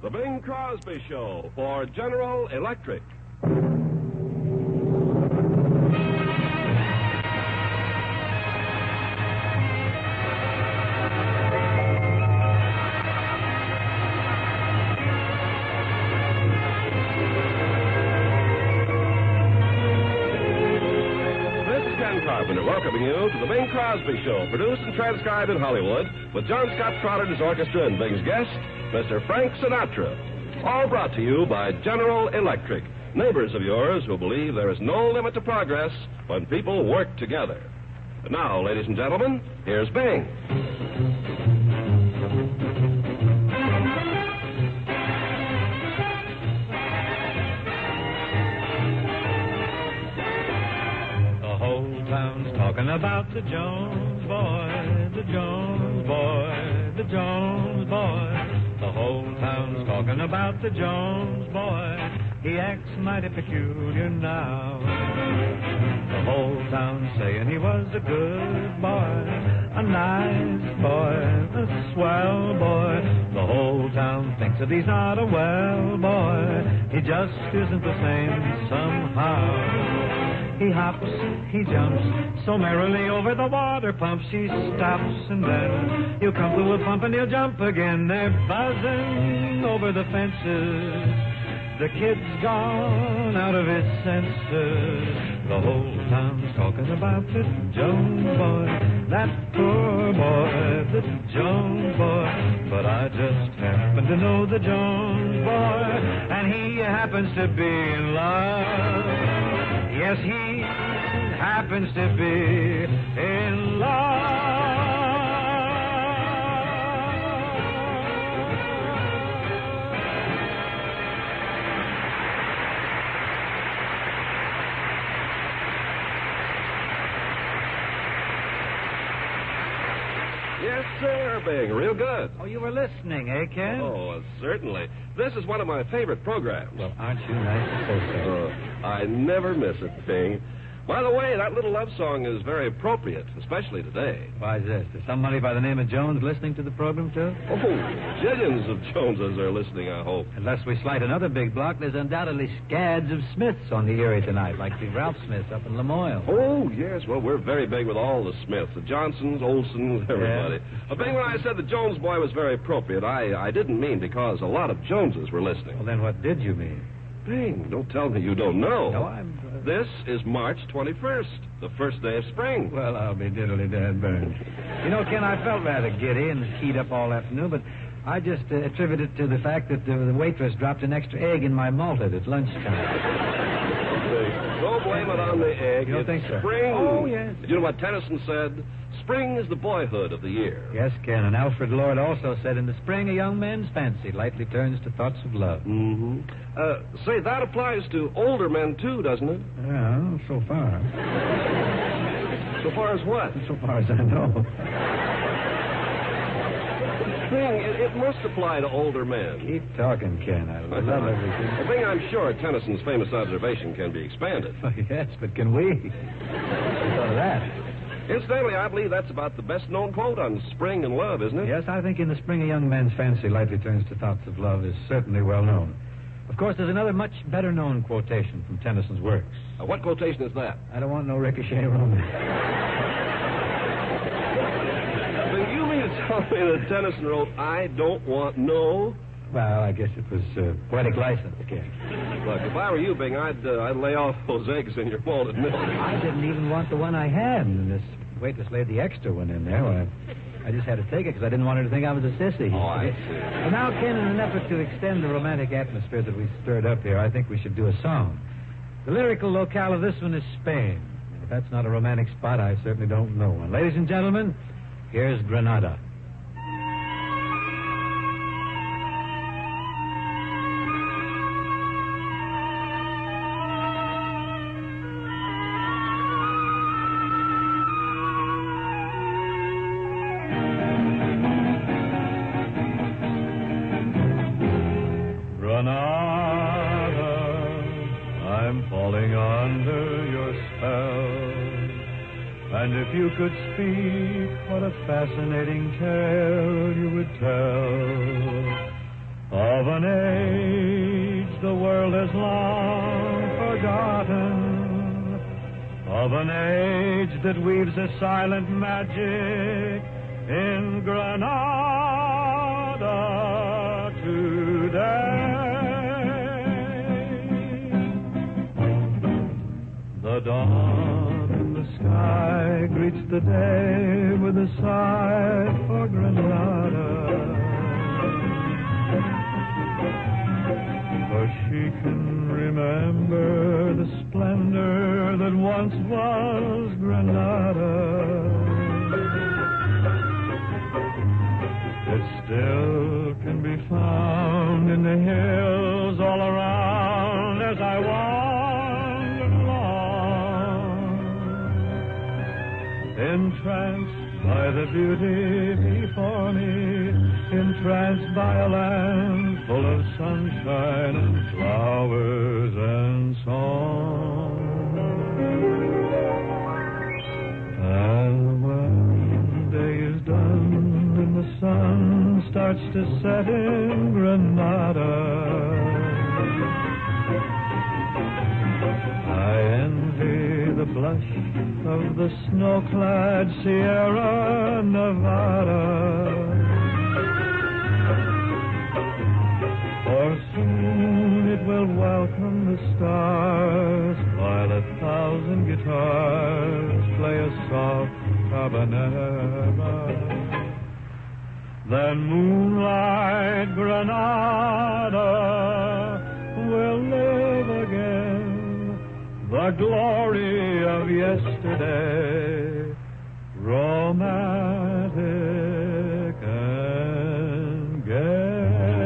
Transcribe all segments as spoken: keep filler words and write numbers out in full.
The Bing Crosby Show for General Electric. Welcoming you to the Bing Crosby Show, produced and transcribed in Hollywood with John Scott Trotter and his orchestra and Bing's guest, Mister Frank Sinatra. All brought to you by General Electric, neighbors of yours who believe there is no limit to progress when people work together. And now, ladies and gentlemen, here's Bing. Talking about the Jones boy, the Jones boy, the Jones boy. The whole town's talking about the Jones boy. He acts mighty peculiar now. The whole town's saying he was a good boy, a nice boy, a swell boy. The whole town thinks that he's not a well boy. He just isn't the same somehow. He hops, he jumps so merrily over the water pumps. He stops and then he'll come to a pump and he'll jump again. They're buzzing over the fences. The kid's gone out of his senses. The whole town's talking about the Jones boy, that poor boy, the Jones boy. But I just happen to know the Jones boy, and he happens to be in love. Yes, he happens to be in love. Yes, sir, Bing. Real good. Oh, you were listening, eh, Ken? Oh, certainly. This is one of my favorite programs. Well, aren't you nice to say so? Uh, I never miss it, Bing. By the way, that little love song is very appropriate, especially today. Why is this? Is somebody by the name of Jones listening to the program, too? Oh, jillions of Joneses are listening, I hope. Unless we slight another big block, there's undoubtedly scads of Smiths on the Erie tonight, like the Ralph Smiths up in Lamoille. Oh, yes. Well, we're very big with all the Smiths, the Johnsons, Olsons, everybody. Yeah. But, Bing, when I said the Jones boy was very appropriate, I, I didn't mean because a lot of Joneses were listening. Well, then what did you mean? Bing, don't tell me you don't know. No, I'm... Uh... This is March twenty-first, the first day of spring. Well, I'll be diddly-dad burned. You know, Ken, I felt rather giddy and keyed up all afternoon, but I just uh, attribute it to the fact that uh, the waitress dropped an extra egg in my malted at lunchtime. Don't blame it on the egg. You don't it's think so? Spring. Oh, yes. You know what Tennyson said? Spring is the boyhood of the year. Yes, Ken, and Alfred Lord also said, in the spring a young man's fancy lightly turns to thoughts of love. Mm-hmm. Uh, say, that applies to older men, too, doesn't it? Yeah, so far. So far as what? So far as I know. Bing, it, it must apply to older men. Keep talking, Ken. I love everything. Well, Bing, I'm sure Tennyson's famous observation can be expanded. Oh, yes, but can we? What's all of that? Incidentally, I believe that's about the best-known quote on spring and love, isn't it? Yes, I think in the spring a young man's fancy lightly turns to thoughts of love is certainly well known. Of course, there's another much better-known quotation from Tennyson's works. Uh, what quotation is that? I don't want no ricochet romance. Then you mean to tell me that Tennyson wrote, I don't want no... Well, I guess it was uh, poetic license, Ken. Look, if I were you, Bing, I'd, uh, I'd lay off those eggs in your malted milk. I didn't even want the one I had, and this waitress laid the extra one in there. Well, I just had to take it because I didn't want her to think I was a sissy. Oh, I see. Well, now, Ken, in an effort to extend the romantic atmosphere that we stirred up here, I think we should do a song. The lyrical locale of this one is Spain. If that's not a romantic spot, I certainly don't know one. Ladies and gentlemen, here's Granada. Granada, I'm falling under your spell. And if you could speak, what a fascinating tale you would tell of of an age the world has long forgotten, of an age that weaves a silent magic in Granada today. The dawn in the sky greets the day with a sigh for Granada, for she can remember the splendor that once was Granada. It still can be found in the hills all around as I wander along, entranced by the beauty before me, entranced by a land full of sunshine and flowers and song. And when the day is done and the sun starts to set in Granada, I envy the blush of the snow-clad Sierra Nevada, for soon it will welcome the stars while a thousand guitars play a soft habanera. Then moonlight Granada will live again, the glory of yesterday, romantic and gay.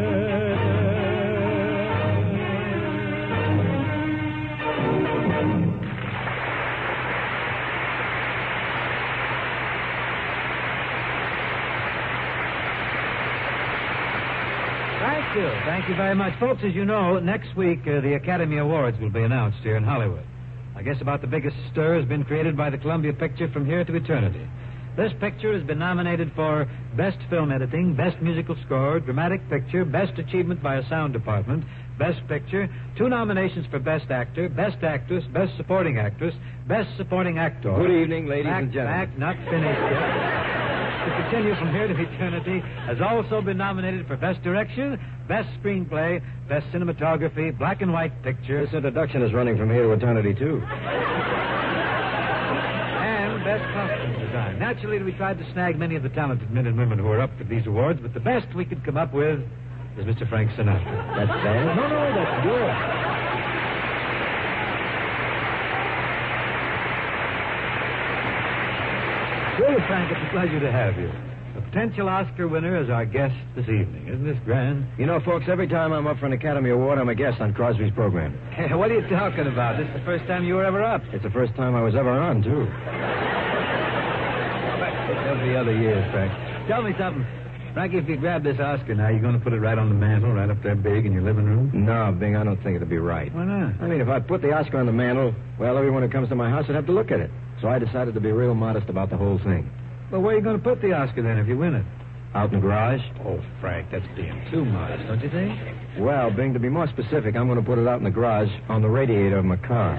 Thank you. Thank you very much. Folks, as you know, next week uh, the Academy Awards will be announced here in Hollywood. I guess about the biggest stir has been created by the Columbia picture From Here to Eternity. This picture has been nominated for Best Film Editing, Best Musical Score, Dramatic Picture, Best Achievement by a Sound Department, Best Picture, two nominations for Best Actor, Best Actress, Best Supporting Actress, Best Supporting Actor. Good evening, ladies back, and gentlemen. Back, not finished yet. To continue From Here to Eternity has also been nominated for Best Direction, Best Screenplay, Best Cinematography, Black and White Picture. This introduction is running From Here to Eternity, too. And Best Costume Design. Naturally, we tried to snag many of the talented men and women who are up for these awards, but the best we could come up with is Mister Frank Sinatra. That's bad? No, no, that's good. Really, Frank, it's a pleasure to have you. A potential Oscar winner as our guest this evening. Isn't this grand? You know, folks, every time I'm up for an Academy Award, I'm a guest on Crosby's program. Hey, what are you talking about? This is the first time you were ever up. It's the first time I was ever on, too. There'll be other years, Frank. Tell me something. Frankie, if you grab this Oscar now, you're going to put it right on the mantle, right up there big in your living room? No, Bing, I don't think it'll be right. Why not? I mean, if I put the Oscar on the mantle, well, everyone who comes to my house would have to look at it. So I decided to be real modest about the whole thing. Well, where are you going to put the Oscar then if you win it? Out in the garage? Oh, Frank, that's being too modest, don't you think? Well, Bing, to be more specific, I'm going to put it out in the garage on the radiator of my car.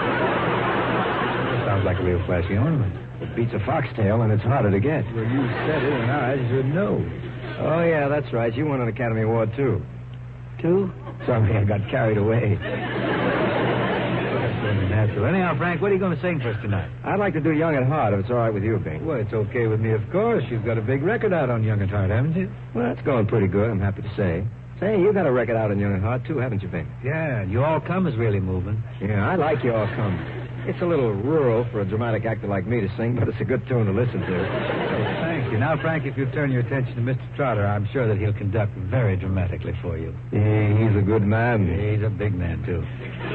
That sounds like a real flashy ornament. It beats a foxtail, and it's harder to get. Well, you said it, and I should know. Oh, yeah, that's right. You won an Academy Award, too. Two? Sorry, I got carried away. That's only natural. Anyhow, Frank, what are you going to sing for us tonight? I'd like to do Young at Heart, if it's all right with you, Bing. Well, it's okay with me, of course. You've got a big record out on Young at Heart, haven't you? Well, that's going pretty good, I'm happy to say. Say, you got a record out on Young at Heart, too, haven't you, Bing? Yeah, You All Come is really moving. Yeah, I like You All Come. It's a little rural for a dramatic actor like me to sing, but it's a good tune to listen to. Oh, thank you. Now, Frank, if you turn your attention to Mister Trotter, I'm sure that he'll conduct very dramatically for you. Yeah, he's a good man. He's a big man, too.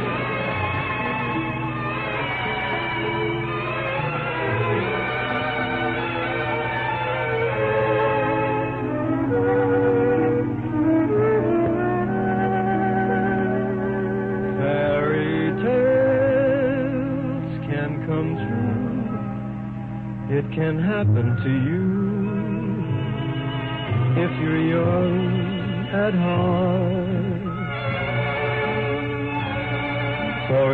It can happen to you if you're young at heart.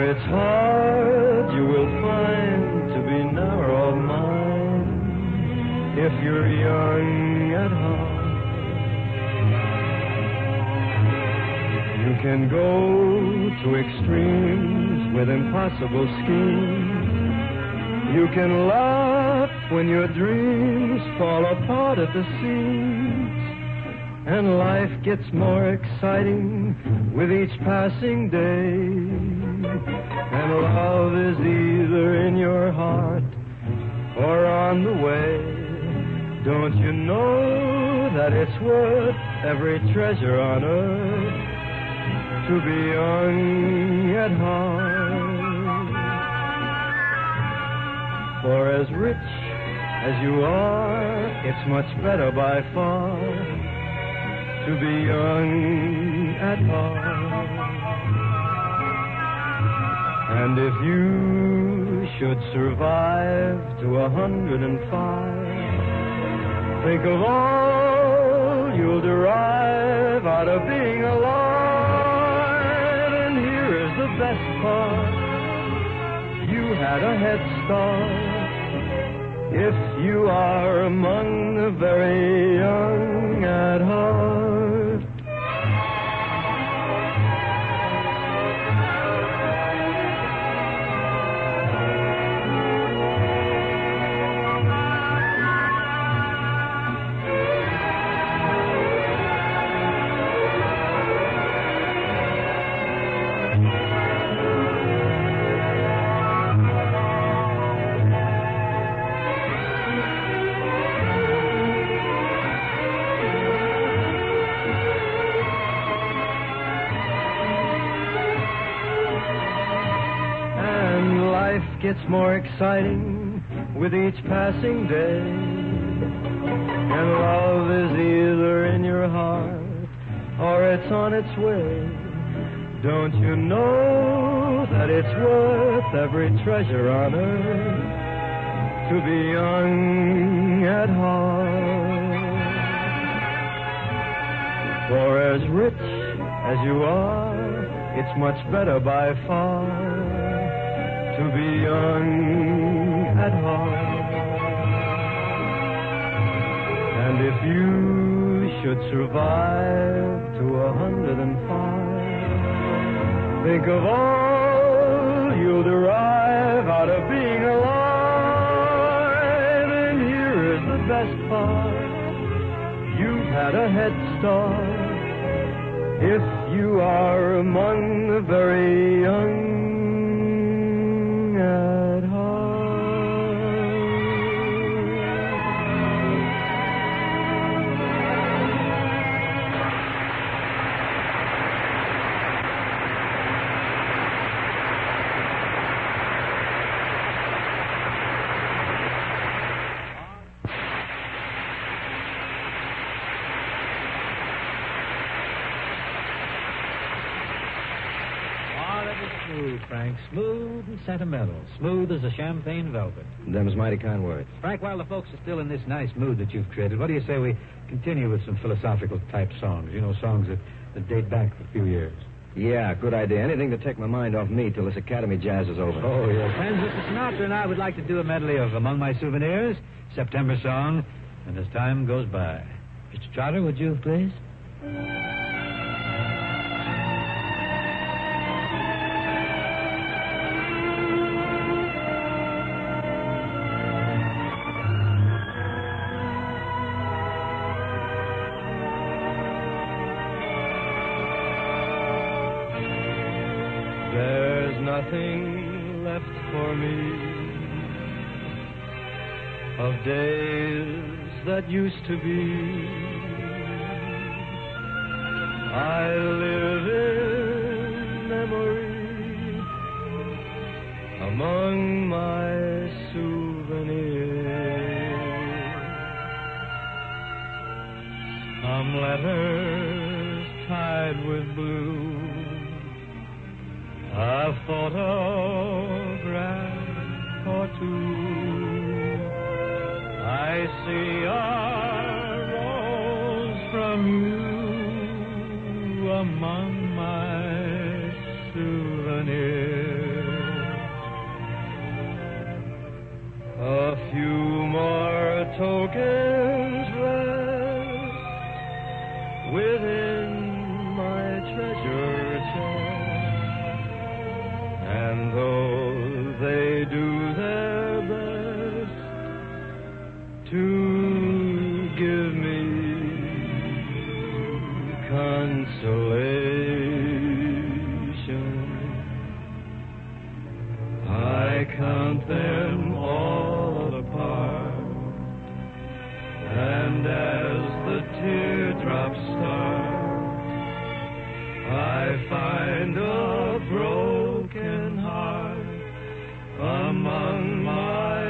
For it's hard, you will find, to be narrow of mind if you're young at heart. You can go to extremes with impossible schemes. You can laugh when your dreams fall apart at the seams. And life gets more exciting with each passing day. And love is either in your heart or on the way. Don't you know that it's worth every treasure on earth to be young at heart? For as rich as you are, it's much better by far to be young at heart. And if you should survive to a hundred and five, think of all you'll derive out of being alive. And here is the best part. You had a head start if you are among the very young at heart. Gets more exciting with each passing day. And love is either in your heart or it's on its way. Don't you know that it's worth every treasure on earth to be young at heart? For as rich as you are, it's much better by far to be young at heart. And if you should survive to a hundred and five, think of all you'll derive out of being alive. And here is the best part. You've had a head start if you are among the very young at heart. Smooth, Frank. Smooth and sentimental. Smooth as a champagne velvet. Them's mighty kind words. Frank, while the folks are still in this nice mood that you've created, what do you say we continue with some philosophical type songs? You know, songs that, that date back a few years. Yeah, good idea. Anything to take my mind off me till this Academy jazz is over. Oh, yes. Friends, Mister Sinatra and I would like to do a medley of Among My Souvenirs, September Song, and As Time Goes By. Mister Trotter, would you, please? There's nothing left for me of days that used to be. I live in memory among my souvenirs. Some letters tied with blue, a photograph or two. I see a rose from you among my souvenirs. tokens rest within my treasure chest, and though they do their best to give me consolation, I count them all apart, and as the teardrops start, I find a broken heart among my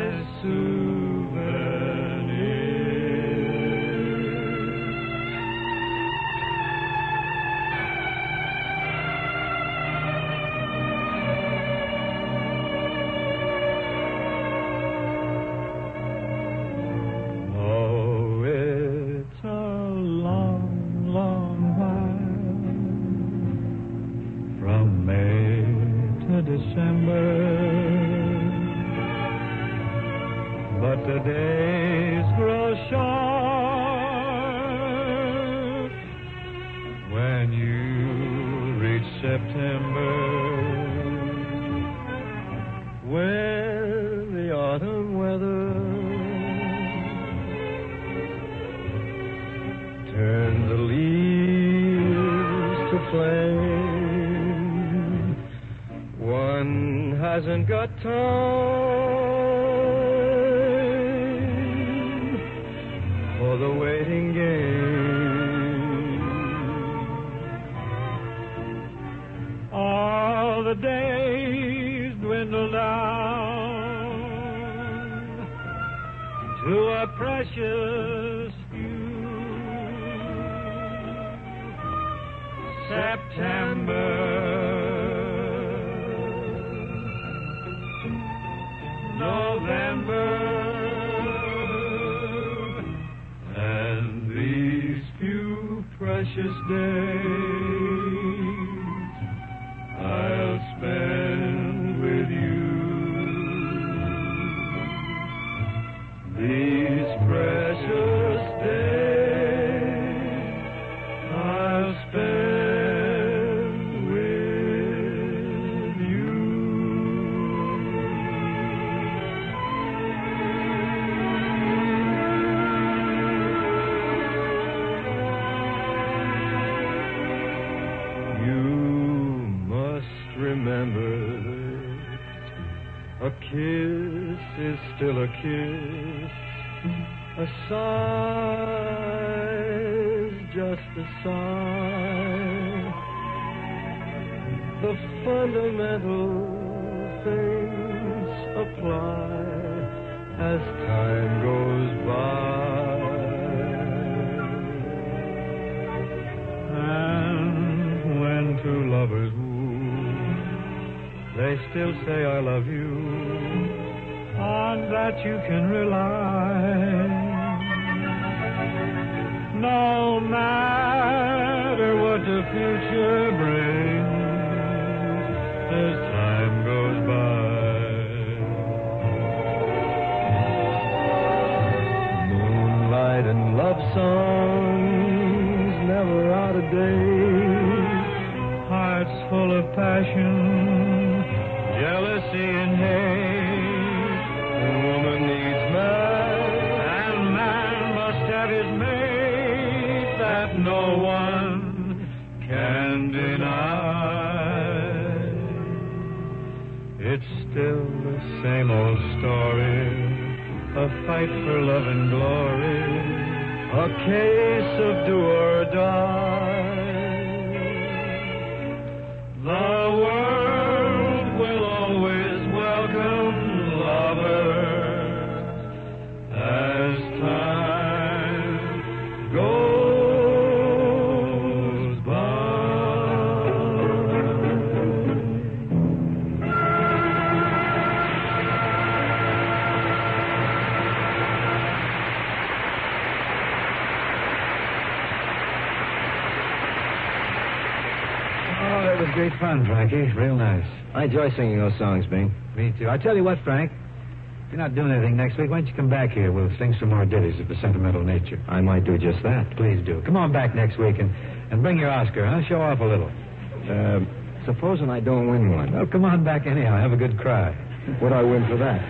December, but the days grow short when you reach September, where the autumn weather turns the leaves to flame. One hasn't got time for the waiting game. All the days dwindle down to a precious few. September, November, and these few precious days I'll spend with you. These precious days I'll spend. Remember that a kiss is still a kiss, a sigh is just a sigh. The fundamental things apply as time goes by. And when two lovers they still say I love you, on that you can rely. No matter what the future brings as time goes by. Moonlight and love songs never out of date, hearts full of passion, jealousy and hate. A woman needs man, and man must have his mate that no one can deny. It's still the same old story, a fight for love and glory, a case of do or die. The world will always welcome lovers as time goes by. Oh, that was great fun, Frankie. Real nice. I enjoy singing those songs, Bing. Me too. I tell you what, Frank. you're not doing anything next week, why don't you come back here? We'll sing some more ditties of the sentimental nature. I might do just that. Please do. Come on back next week and, and bring your Oscar, huh? Show off a little. Uh, supposing I don't win one. Well, come on back anyhow. Have a good cry. What'd I win for that?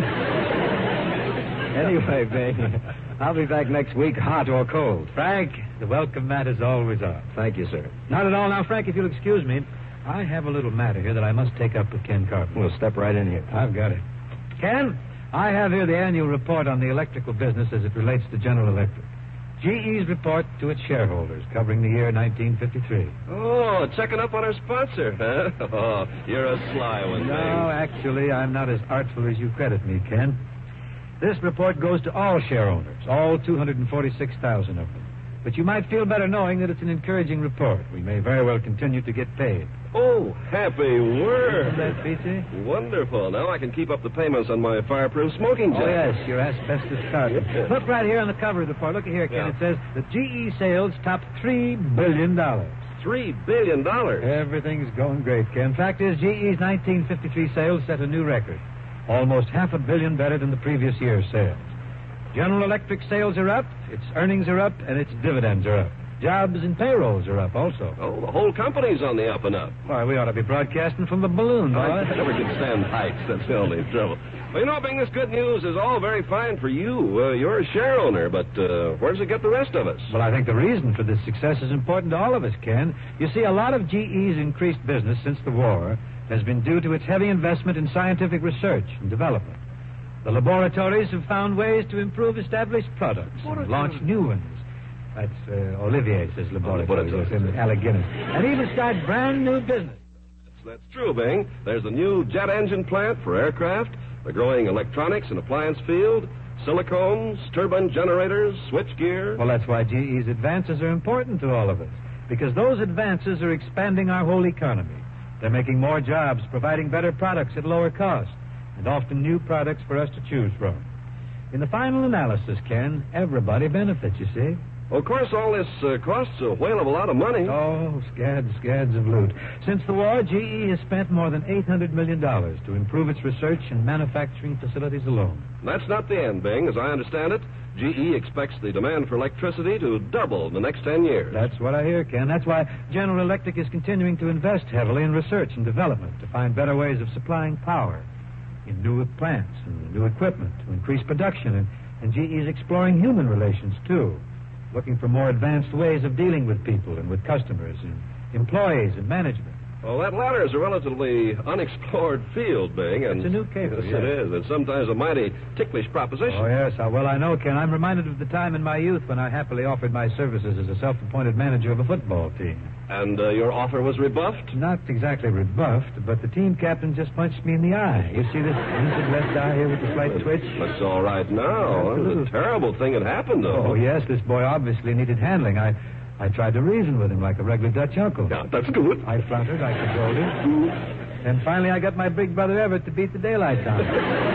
Anyway, babe, I'll be back next week, hot or cold. Frank, the welcome mat is always on. Thank you, sir. Not at all. Now, Frank, if you'll excuse me, I have a little matter here that I must take up with Ken Carpenter. We'll step right in here. I've got it. Ken, I have here the annual report on the electrical business as it relates to General Electric. G E's report to its shareholders covering the year nineteen fifty-three. Oh, checking up on our sponsor, huh? Oh, you're a sly one, No, Bing. actually, I'm not as artful as you credit me, Ken. This report goes to all share owners, all two hundred forty-six thousand of them. But you might feel better knowing that it's an encouraging report. We may very well continue to get paid. Oh, happy word. Isn't that, P C? Wonderful. Now I can keep up the payments on my fireproof smoking jacket. Oh, yes, your asbestos carpet. Yes. Look right here on the cover of the report. Look here, Ken. Yeah. It says the G E sales topped three billion dollars. Three billion dollars. Everything's going great, Ken. Fact is, G E's nineteen fifty-three sales set a new record. Almost half a billion better than the previous year's sales. General Electric sales are up, its earnings are up, and its dividends are up. Jobs and payrolls are up also. Oh, the whole company's on the up and up. Why, we ought to be broadcasting from the balloon, I boy. never can stand heights. That's the only trouble. Well, you know, Bing, this good news is all very fine for you. Uh, you're a share owner, but uh, where does it get the rest of us? Well, I think the reason for this success is important to all of us, Ken. You see, a lot of G E's increased business since the war has been due to its heavy investment in scientific research and development. The laboratories have found ways to improve established products and launch new ones. That's uh, Olivier says laboratories. laboratories. That's in Alec Guinness. And even start brand new business. That's, that's true, Bing. There's a new jet engine plant for aircraft, the growing electronics and appliance field, silicones, turbine generators, switchgear. Well, that's why G E's advances are important to all of us, because those advances are expanding our whole economy. They're making more jobs, providing better products at lower cost, and often new products for us to choose from. In the final analysis, Ken, everybody benefits, you see. Well, of course, all this uh, costs a whale of a lot of money. Oh, scads, scads of loot. Since the war, G E has spent more than eight hundred million dollars to improve its research and manufacturing facilities alone. That's not the end, Bing. As I understand it, G E expects the demand for electricity to double in the next ten years. That's what I hear, Ken. That's why General Electric is continuing to invest heavily in research and development to find better ways of supplying power in new plants and new equipment to increase production. And, and G E is exploring human relations, too, looking for more advanced ways of dealing with people and with customers and employees and management. Well, that latter is a relatively unexplored field, Bing. And It's a new cable, Yes, yes. it is. And sometimes a mighty ticklish proposition. Oh, yes. How well I know, Ken. I'm reminded of the time in my youth when I happily offered my services as a self-appointed manager of a football team. And uh, your offer was rebuffed? Not exactly rebuffed, but the team captain just punched me in the eye. You see this innocent left eye here with the slight twitch? Looks all right now. It was a terrible thing that happened, though. Oh, yes, this boy obviously needed handling. I, I tried to reason with him like a regular Dutch uncle. Yeah, that's good. I flattered, I cajoled him. And finally I got my big brother Everett to beat the daylights on him.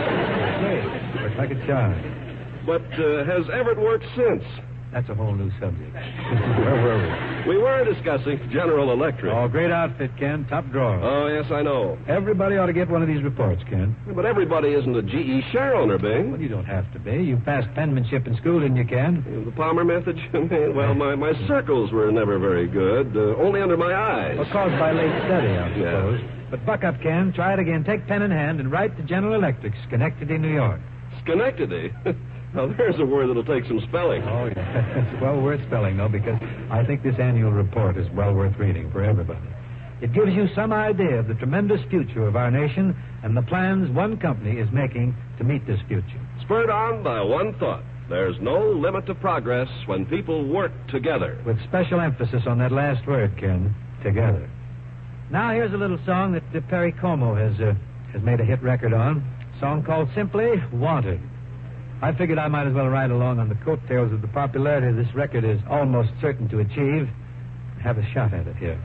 Hey, worked like a charm. But uh, has Everett worked since? That's a whole new subject. Where were we? We were discussing General Electric. Oh, great outfit, Ken. Top drawer. Oh, yes, I know. Everybody ought to get one of these reports, Ken. But everybody isn't a G E share owner, Bing. Well, you don't have to be. You passed penmanship in school, didn't you, Ken? The Palmer method, you mean? Well, my, my circles were never very good, uh, only under my eyes. Well, caused by late study, I Yeah. suppose. But buck up, Ken. Try it again. Take pen in hand and write to General Electric, Schenectady, New York. Schenectady? Now, there's a word that'll take some spelling. Oh, yeah. It's well worth spelling, though, because I think this annual report is well worth reading for everybody. It gives you some idea of the tremendous future of our nation and the plans one company is making to meet this future. Spurred on by one thought. There's no limit to progress when people work together. With special emphasis on that last word, Ken, together. Now, here's a little song that uh, Perry Como has, uh, has made a hit record on. A song called simply Wanted. I figured I might as well ride along on the coattails of the popularity this record is almost certain to achieve and have a shot at it here.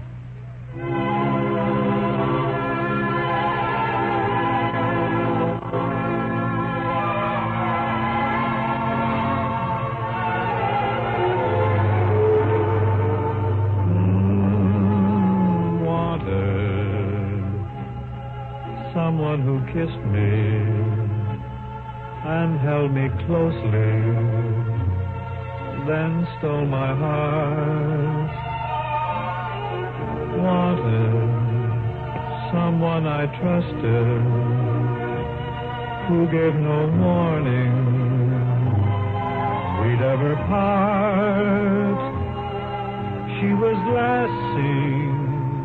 Mm, wanted someone who kissed me and held me closely, then stole my heart. Wanted someone I trusted, who gave no warning we'd ever part. She was last seen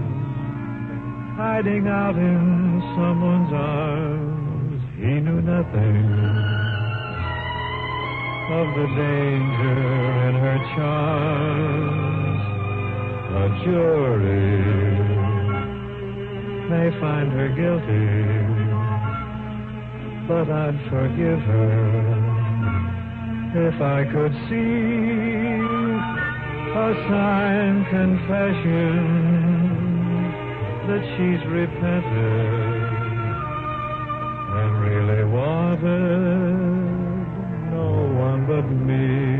hiding out in someone's arms. He knew nothing of the danger in her charms. A jury may find her guilty, but I'd forgive her if I could see a signed confession that she's repented and really wanted no one but me.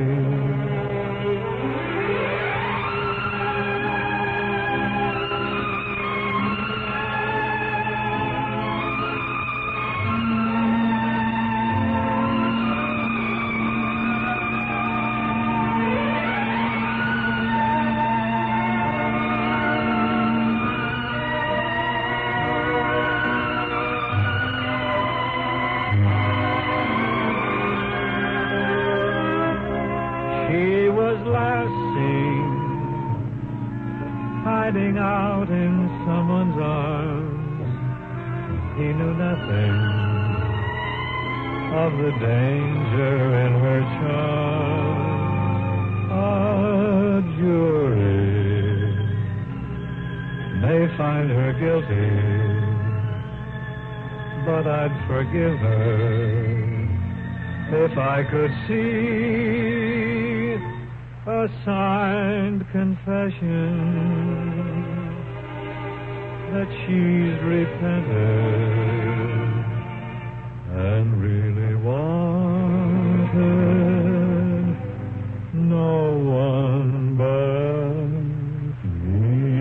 Hiding out in someone's arms. He knew nothing of the danger in her charms. A jury may find her guilty, but I'd forgive her if I could see a signed confession that she's repented and really wanted no one but me.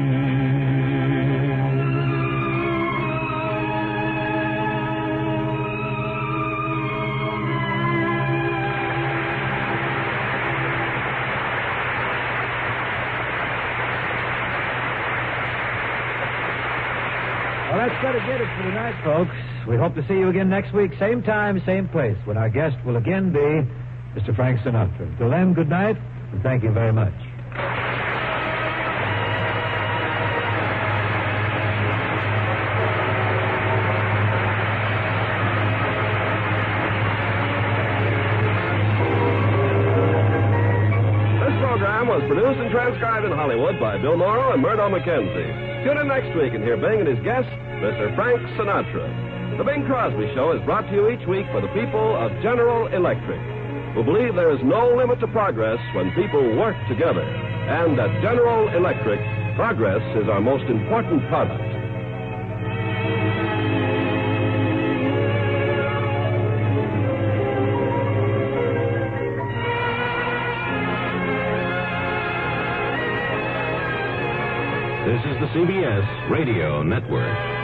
Well, that's going to get it for tonight, folks. We hope to see you again next week, same time, same place, when our guest will again be Mister Frank Sinatra. Till then, good night, and thank you very much. This program was produced and transcribed in Hollywood by Bill Morrow and Murdo McKenzie. Tune in next week and hear Bing and his guest, Mister Frank Sinatra. The Bing Crosby Show is brought to you each week for the people of General Electric, who believe there is no limit to progress when people work together. And at General Electric, progress is our most important product. This is the C B S Radio Network.